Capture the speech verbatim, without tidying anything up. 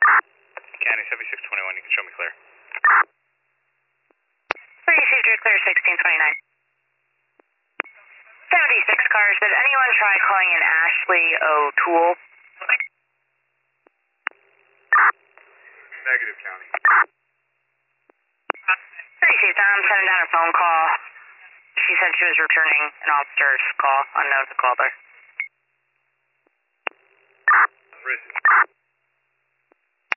County seventy-six twenty-one, you can show me clear. three C J clear sixteen twenty-nine. seventy-six cars, did anyone try calling in Ashley O'Toole? Negative, County. three C, I'm sending down a phone call. She said she was returning an officer's call, unknown who called her. Risen.